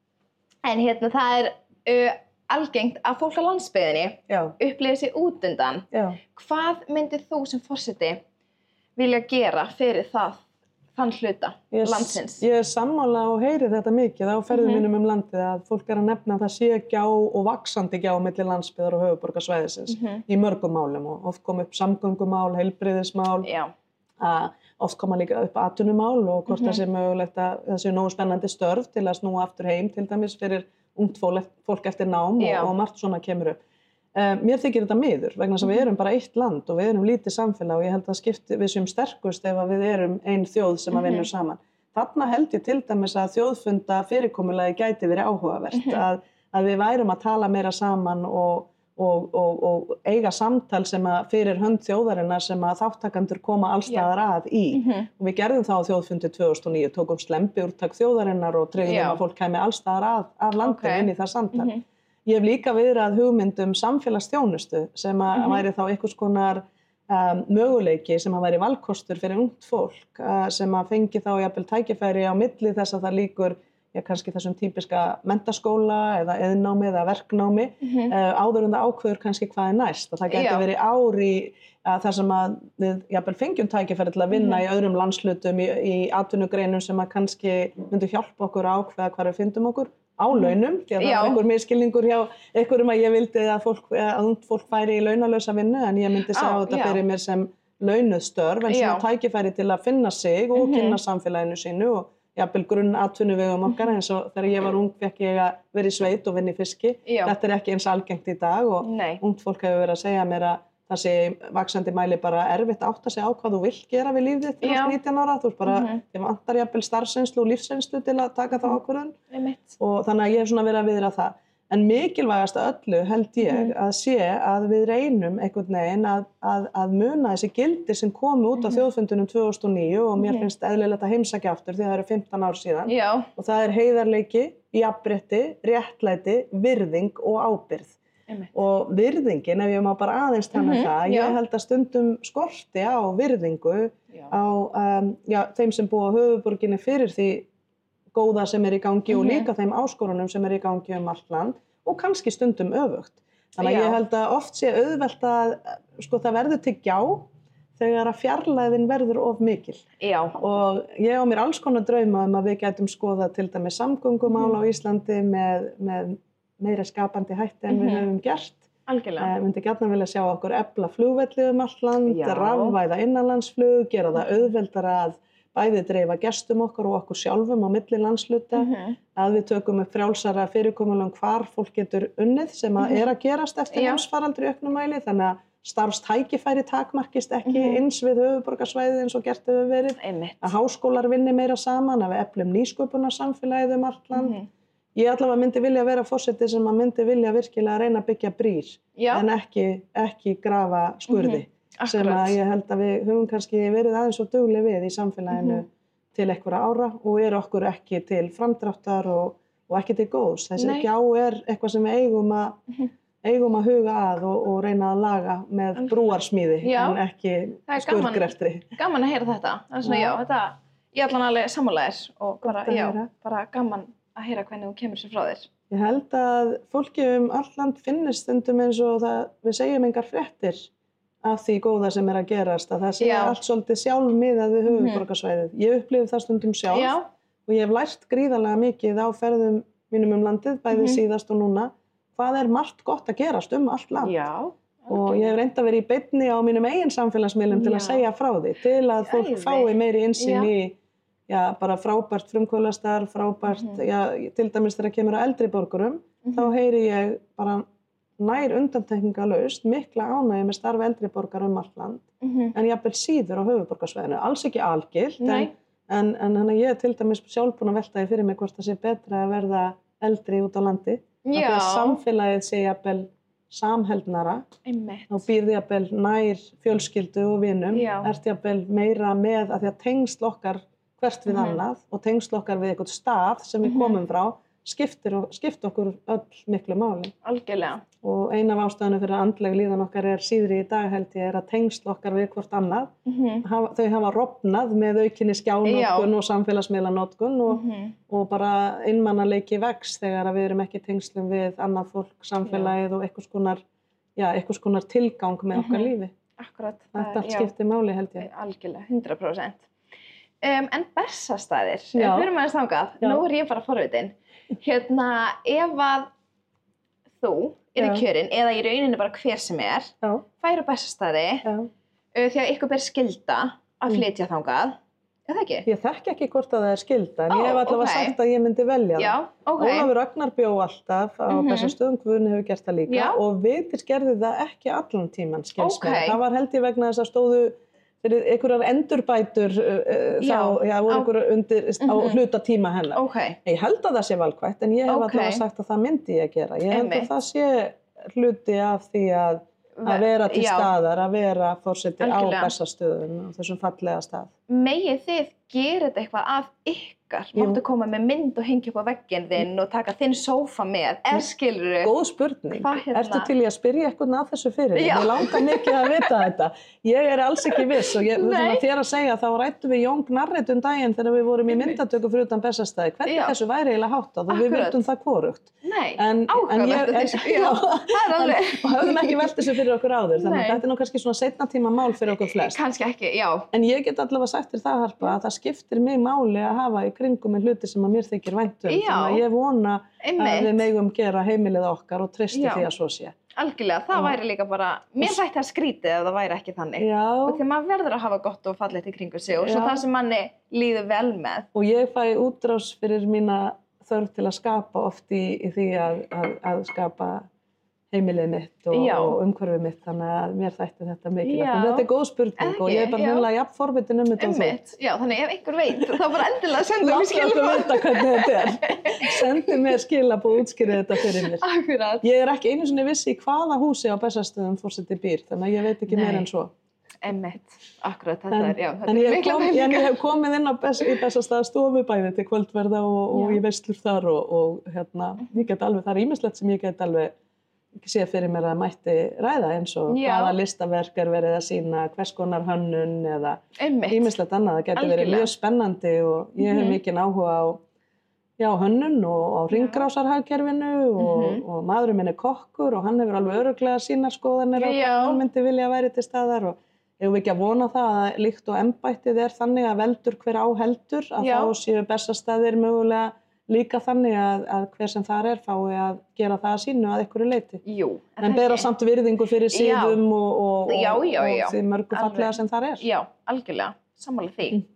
En hérna það er uh, algengt að fólk á landsbyggðinni Já, upplifir sig út undan. já. Hvað myndir þú sem forseti vilja gera fyrir það, þann hluta Ég, landsins? ég er sammála og heyri þetta mikið á ferðum Mhm. mínum um landið að fólk er að nefna að það sé gjá og vaxandi gjá milli landsbyðar og höfuðborgarsvæðisins Mhm. í mörgum málum og oft kom upp samgöngumál, heilbrigðismál, Já. að oft koma líka upp atvinnumál og hvort Mhm. það sé mögulegt að það sé nógu spennandi störf til að snúa aftur heim til dæmis fyrir ungt fólk, fólk eftir nám Já. og, og margt svona kemur upp. Uh, mér þykir þetta miður vegna þess að við Mhm. erum bara eitt land og við erum lítið samfélag og ég held að skipti við séum sterkust ef að við erum ein þjóð sem að Mhm. vinnur saman. Þarna held ég til dæmis að þjóðfunda fyrirkomulagi gæti verið áhugavert Mhm. að, að við værum að tala meira saman og, og, og, og eiga samtal sem að fyrir hönd þjóðarinnar sem að þáttakendur koma allstaðar að í. Mhm. Og við gerðum það á þjóðfundi tvö þúsund og níu, tókum slembi úrtak þjóðarinnar og tryggðum Já. að fólk kæmi allstaðar að, af landinu Ok. inn í það samtal. Mhm. Ég hef líka viðrað hugmynd um samfélagsþjónustu sem að Mhm. væri þá einhvers konar um, möguleiki sem að væri valkostur fyrir ungt fólk uh, sem að fengi þá jafnvel tækifæri á milli þess að það líkur já, kannski þessum típiska menntaskóla eða eðnámi eða verknámi Mhm. uh, áður en það ákveður kannski hvað er næst og það geti Já. verið ár í uh, þar sem að við jafnvel fengjum tækifæri til að vinna Mhm. í öðrum landslutum í, í atvinnugreinum sem að kannski myndu hjálpa okkur að ákveða hvar við fyndum okkur á Mhm. launum, því að það Já. er einhver miskilningur hjá einhverjum að ég vildi að, fólk, að ungt fólk færi í launalösa vinnu en ég myndi segja Á, þetta já. fyrir mér sem launuð störf en svona Já. tækifæri til að finna sig og Mhm. kynna samfélaginu sínu og jafnvel grunn atvinnuvegum okkar Mhm. eins og þegar ég var ung fekk ég að vera í sveit og vinna í fiski. Já. Þetta er ekki eins algengt í dag og Nei. ungt fólk hefur verið að segja mér að það sé vaxandi mæli bara erfitt að átta sig á hvað þú vilt gera við lífið þitt til Já. nítján ára. Þú ert bara, Mhm. þið vantar jafnvel starfsreynslu og lífsreynslu til að taka þá ákvörðun Einmitt. og þannig að ég hef svona verið að viðra það. En mikilvægast að öllu held ég Mhm. að sé að við reynum einhvern veginn að, að, að muna þessi gildi sem komu út á Mhm. þjóðfundunum tvö þúsund og níu og mér Mhm. finnst eðlilegt að heimsækja aftur því það eru fimmtán ár síðan. Já. Og það er heiðarleiki, jafnrétti, réttlæti, virðing og ábyrgð. Einmitt. Og virðingin, ef ég má bara aðeins tala um Mhm, það, já. ég held að stundum skorti á virðingu Já. á um, já, þeim sem búa á höfuðborginni fyrir því góða sem er í gangi og Mhm. líka þeim áskorunum sem er í gangi um allt land og kannski stundum öfugt. Þannig að Já. ég held að oft sé auðvelt að sko, það verður til gjá þegar að fjarlæðin verður of mikil. Já. Og ég á mér alls konar drauma um að við gætum skoða til dæmis samgöngumál Mhm. á Íslandi með, með meira skapandi hætti en við Mhm. höfum gert. Algjörlega. Ég myndi gjarnan vilja sjá okkur efla flugvelli um allt land, Já. rafvæða innanlandsflug, gera það auðveldara að bæði dreifa gestum okkar og okkur sjálfum á milli landsluta, Mhm. að við tökum upp frjálsara fyrirkomulag hvar fólk getur unnið sem að Mhm. er að gerast eftir Já. heimsfaraldri í auknum mæli, þannig að starfstækifæri takmarkist ekki Mhm. eins við höfuðborgarsvæðið eins og gert hefur verið, Einmitt. að háskólar vinni meira saman, að við eflum nýsköpunarsamfélagið um allt land. Mhm. Ég allavega myndi vilja vera forseti sem að myndi vilja virkilega reyna að byggja brýr Já. en ekki, ekki grafa skurði Mhm. sem að Akkurat. ég held að við höfum kannski verið aðeins og dugleg við í samfélaginu Mhm. til einhverja ára og er okkur ekki til framdráttar og, og ekki til góðs. Þessi Nei. gjá er eitthvað sem við eigum að, Mhm. eigum að huga að og, og reyna að laga með Algjörlega. brúarsmíði Já. en ekki Það er gaman. skurðgreftri. Gaman að heyra þetta. Það er svona, já, Já. þetta, ég ætla hann alveg sammálaðir og bara, Gott að já, heyra. bara gaman að heyra hvernig þú kemur sér frá þér. Ég held að fólki um allt land finnist stundum eins og það, við segjum engar fréttir af því góða sem er að gerast, að það sé Já. allt svolítið sjálfmiðað við Mhm. höfuðborgarsvæðið. Ég upplifi það stundum sjálf Já. og ég hef lært gríðarlega mikið á ferðum mínum um landið, bæði Mhm. síðast og núna, hvað er margt gott að gerast um allt land. Já. og ég hef reynt að vera í beinni á mínum eigin samfélagsmiðlum til Já. að segja frá því, til að fólk Æði. fái meiri innsýn Já. í já, bara frábært frumkvöðlastarf, frábært, Mhm. já, til dæmis þegar kemur að eldri borgurum, þá heyri ég bara nær undantekningarlaust mikla ánægju með starf eldri borgara um allt land, Mhm. en jafnvel síður á höfuðborgarsvæðinu, alls ekki algilt, Nei. en, en, en þannig að ég er til dæmis sjálf búin að velta því fyrir mig hvort það sé betra að verða eldri út á landi, af því Já. að samfélagið sé jafnvel samheldnara, Einmitt. þá býrði jafnvel nær fjölskyldu og vinum, Já. ert jafnvel meira með að því að tengsl okkar hvert við Mhm. annað og tengsl okkar við eitthvað stað sem við Mhm. komum frá, skiptir, og- skiptir okkur öll miklu máli. Algjörlega. Og ein af ástæðunum fyrir að andleg líðan okkar er síðri í dag held ég er að tengsl okkar við hvort annað, Mhm. hafa, þau hafa rofnað með aukinni skjánótkun og samfélagsmiðlanótkun og, Mhm. og bara einmannaleiki vex þegar að við erum ekki í tengslum við annað fólk, samfélagið og einhvers konar, já, einhvers konar tilgang með okkar Mhm. lífi. Akkurat. Þetta það- allt já. skiptir máli held ég. Algjörlega, hundrað prósent. Um, en Bessastaðir, Já. fyrir maður þangað, Já. nú er ég bara forvitin. Hérna, ef að þú er í Já. kjörin, eða í rauninni bara hver sem er, Já, færi á Bessastaði, já. uh, því að ykkur ber skylda að Mm. flytja þangað, er það ekki? Ég þekki ekki hvort að það er skylda, en Ó, ég hef allavega ok. sagt að ég myndi velja það. Já, ok. Ólafur Ragnar bjó alltaf á Mhm. Bessastöðum, Guðni hefur gert það líka Já. og Vigdís gerði það ekki allan tíman, skilst Ok. mér. Það var held ég vegna þess að stóðu fyrir einhverjar endurbætur uh, Já, þá, já, voru á- einhverjar undir á Mhm. hluta tíma hennar. Ok, Ég held að það sé valkvætt, en ég hef Ok. allavega sagt að það myndi ég gera. Ég held Einmitt. að það sé hluti af því að að Ve- vera til já. staðar, að vera fórseti á Algjörlega. Bessastöðum, á þessum fallega stað. megið þið gera þetta eitthvað af ykkar? Jú. Máttu koma með mynd og hengja upp á vegginn þinn og taka þinn sófa með, eða skilurðu? Góð spurning. Hvað hérna? Ertu til í að spyrja eitthvað að þessu fyrir mig? Já. Mér langar mikið að vita þetta. Ég er alls ekki viss og ég, Nei. svona, þér að segja þá rættum við Jón Gnarreit um daginn þegar við vorum í Einmitt. myndatöku fyrir utan Bessastaði. Hvernig Já. þessu væri eiginlega háttað og við Akkurat. vildum það hvorugt. Nei, En, en áhugavert ég, að en, þið- já, það er en, alveg. og höfðum ekki velt þessu fyrir okkur áður. Þannig Nei. að þetta er nú kannski svona seinna tíma mál fyrir okkur flest. Kannski ekki, já. En ég get allavega sagt þér það, Harpa, að það skiptir mig máli að hafa í kringum með hluti sem að mér þykir vænt um. Já. Þannig að ég vona að við Einmitt, megum gera heimilið okkar og treysti Já. því að svo sé. algjörlega, það Og- væri líka bara, mér þætti það skrítið ef það væri ekki þannig. Já. Og því maður verður að hafa gott og fallegt í kringu sig og svo Já. það sem manni líður vel með. Og ég fæ útrás fyrir mína þörf til að skapa oft í, í því að, að, að skapa heimilið mitt og, Já. og umhverfið mitt, þannig að mér þætti þetta mikilvægt. Já. En þetta er góð spurning Ekki, og ég er bara já. hreinlega jafn forvitin um þetta og þú. Einmitt, já, þannig ef einhver veit, þá bara endilega senda mér Láttu okkur skilabóð. vita hvernig þetta er. Sendi mér skilabóð og útskýrið þetta fyrir mér. Akkurat. Ég er ekki einu sinni vissi í hvaða húsi á Bessastöðum fórseti býr, þannig að ég veit ekki Nei. meir en svo. Einmitt, akkurat, þetta En, er, já, þetta en, er ég, mikla kom, en pælingar. ég hef komið inn á Bess, í Bessastaða stofu bæði til kvöldverða og, og Já. í veislur þar og, og hérna, ég get alveg, það er ýmislegt sem ég get alveg sé fyrir mér að mætti ræða eins og Já. hvaða listaverk er verið að sína, hvers konar hönnun eða Einmitt, ýmislegt annað. Það getur verið Algjörlega. mjög spennandi og ég hef Mhm. mikinn áhuga á já, hönnun og á ringrásarhagkerfinu og, Mhm. og maðurinn minn er kokkur og hann hefur alveg örugglega sínar skoðanir á Já. hvað hann myndi vilja að væri til staðar og eigum við ekki að vona það að líkt og embættið er þannig að veldur hver á heldur að Já. þá séu Bessastaðir mögulega líka þannig að, að hver sem þar er fái að gera það að sínu að einhverju leyti. jú. er En það bera ekki? samt virðingu fyrir Já. síðum og, og, Já, já, já. og því mörgu Alveg. fallega sem þar er. Já, algjörlega, sammála því. Mm.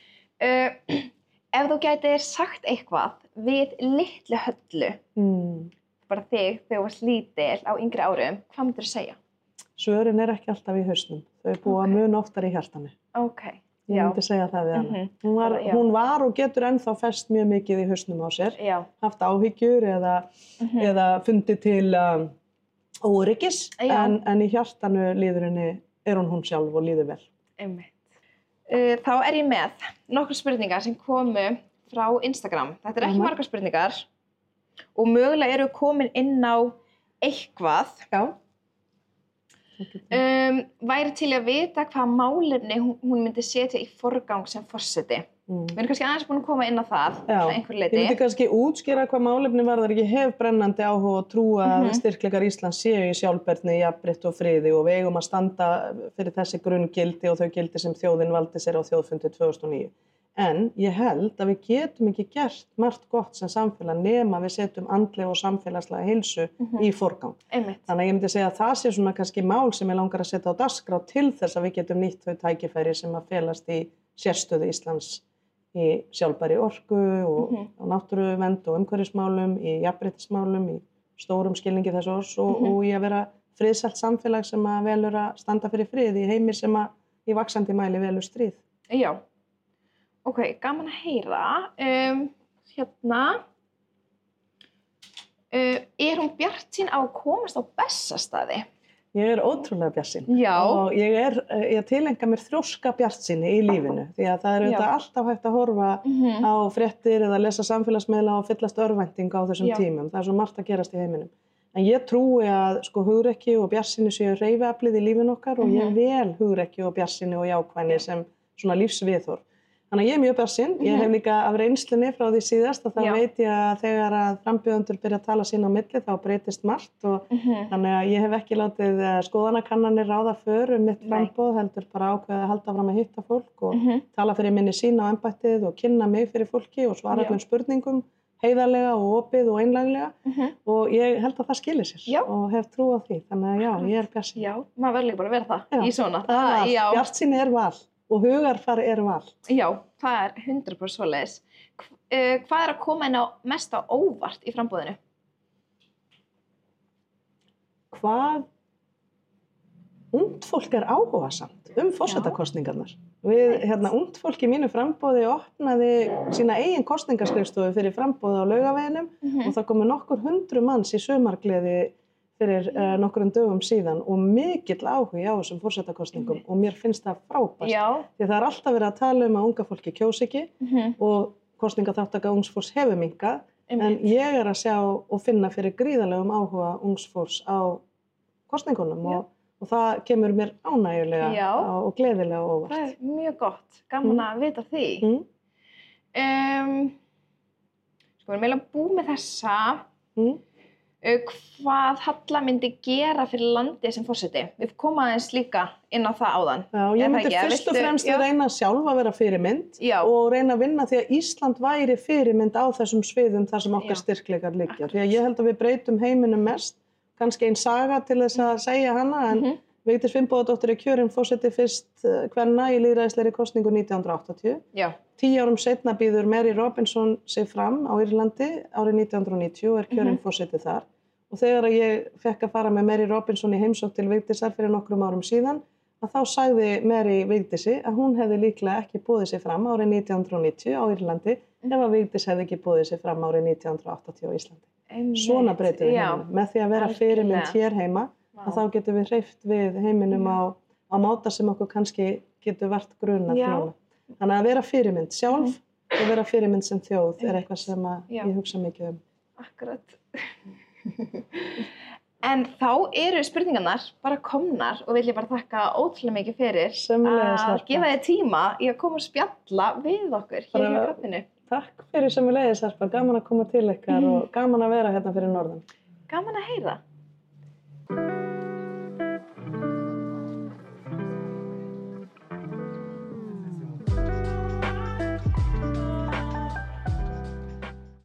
Uh, ef þú gætir sagt eitthvað við litlu höllu, Mm. bara þig þegar þú varst lítil á yngri árum, hvað myndir þú segja? Svörin er ekki alltaf í hausnum. Þau búa Ok. mun oftar í hjartanu. Ok, Ég já. myndi segja það við hana. Mhm. Hún, var, Bara, já. hún var og getur ennþá fest mjög mikið í hausnum á sér. Já. Haft áhyggjur eða, Mhm. eða fundið til um, óryggis. Já. En, en í hjartanu líður henni, er hún hún sjálf og líður vel. Einmitt. Uh, þá er ég með nokkur spurningar sem komu frá Instagram. Þetta er ekki Mhm. margar spurningar og mögulega eru komin inn á eitthvað. Já. Um, væri til að vita hvað málefni hún, hún myndi setja í forgang sem forseti. Mm. Við erum kannski aðeins búin að koma inn á það Já. að einhver Ég leiti. myndi kannski útskýra hvað málefni varðar. Ég hef brennandi áhuga og trúa að Mhm. styrkleikar Íslands séu í sjálfbærni, jafnrétti og friði og við eigum að standa fyrir þessi grunngildi og þau gildi sem þjóðin valdi sér á þjóðfundi tvö þúsund og níu. En ég held að við getum ekki gert margt gott sem samfélag nema við setjum andlega og samfélagslega heilsu Mhm. í forgang. Einmitt. Þannig að ég myndi segja að það sé svona kannski mál sem ég langar að setja á dagskrá til þess að við getum nýtt þau tækifæri sem að felast í sérstöðu Íslands í sjálfbæri orku og Mhm. á náttúruvernd og umhverfismálum, í jafnréttismálum, í stórum skilningi þess orðs og, Mhm. og í að vera friðsælt samfélag sem að velur að standa fyrir frið í heimi sem að í vaxandi mæli velur stríð. Já. Ok, gaman að heyra. Um, hérna, uh, er hún bjartsýn á að komast á Bessastaði? Ég er ótrúlega bjartsýn Já. og ég er, ég tilenga mér þrjóska bjartsýni í lífinu því að það er auðvitað Já. alltaf hægt að horfa Mhm. á fréttir eða lesa samfélagsmiðla og fyllast örvæntingu á þessum Já. tímum. Það er svo margt að gerast í heiminum. En ég trúi að sko hugrekki og bjartsýni séu hreyfiaflið í lífinu okkar og ég Mhm. vel hugrekki og bjartsýni og jákvæðni sem svona lífsviðhorf. Þannig að ég er mjög bjartsýn. Ég Mhm. hef líka af reynslunni frá því síðast og þá Já. veit ég að þegar að frambjóðendur byrja að tala sín á milli þá breytist margt og Mhm. þannig að ég hef ekki látið eh, skoðanakannanir ráða för um mitt Nei. framboð, heldur bara ákveðið að halda fram að hitta fólk og Mhm. tala fyrir minni sín á embættið og kynna mig fyrir fólki og svara Já. öllum spurningum heiðarlega og opið og einlæglega Mhm. og ég held að það skilir sér Já. og hef trú á því. Þannig að já, ég er bjartsýn. Já, maður verður líka bara að vera það Já, í svona. Það er val. já, Bjartsýni er val og hugarfar er val. já, það er hundrað prósent svoleiðis. Hv- Uh, hvað er að koma inn á mest á óvart í frambúðinu? Hvað ungt fólk er áhugasamt um forsetakostningarnar. Við, hérna, ungt fólk í mínu frambóði opnaði sína eigin kostningaskrifstofu fyrir frambóði á Laugaveginum Mhm. og það komu nokkur hundru manns í sumargleði fyrir uh, nokkurum dögum síðan og mikill áhugi á þessum forsetakostningum og mér finnst það frábært. Já. Því það er alltaf verið að tala um að unga fólki kjósi ekki Mhm. og kostningaþáttaka ungs fólks hefur minnkað, en Einmitt. ég er að sjá og finna fyrir gríðarlegum áhuga ungs fólks á kostningunum og, og það kemur mér ánægjulega Já. á, og gleðilega á óvart. Það er mjög gott. Gaman að vita því. Mm. Um, sko, við erum eiginlega búið með þessa. Mm. Uh, hvað Halla myndi gera fyrir landið sem forseti? Við komum aðeins líka inn á það áðan. Já, Er ég það myndi ekki? fyrst og Viltu- fremst já. reyna sjálf að vera fyrirmynd Já. og reyna að vinna því að Ísland væri fyrirmynd á þessum sviðum þar sem okkar Já. styrkleikar liggja. Akkurat. Því að ég held að við breytum heiminum mest, kannski ein saga til þess að segja hana, en Mhm. Vigdís Finnbogadóttir er kjörin forseti fyrst eh, kvenna í lýðræðislegri kosningu nítján hundruð áttatíu. Já. Tíu árum seinna býður Mary Robinson sig fram á Írlandi árið nítján hundruð níutíu og er kjörin Mhm. forseti þar. Og þegar að ég fekk að fara með Mary Robinson í heimsókn til Vigdísar fyrir nokkrum árum síðan, að þá sagði Mary Vigdísi að hún hefði líklega ekki boðið sig fram árið nítján hundruð níutíu á Írlandi ef að Vigdís hefði ekki boðið sig fram árið nítján hundruð áttatíu á Íslandi. Einmitt. Svona breytum við Já. heiminum. Með því að vera fyrirmynd Algjörlega. hér heima, Vá. að þá getum við hreyft við heiminum á, á máta sem okkur kannski getur vart grunað Já. núna. Þannig að vera fyrirmynd sjálf og vera fyrirmynd sem þjóð er eitthvað sem að Já. ég hugsa mikið um. Akkurat. En þá eru spurningarnar bara komnar og vil ég bara þakka ótrúlega mikið fyrir Sömuleiðis, að Harpa. gefa þér tíma í að koma og spjalla við okkur hér í Bara- kaffinu. Takk fyrir sömuleiðis, Harpa. Gaman að koma til ykkar Mhm. og gaman að vera hérna fyrir norðan. Gaman að heyra.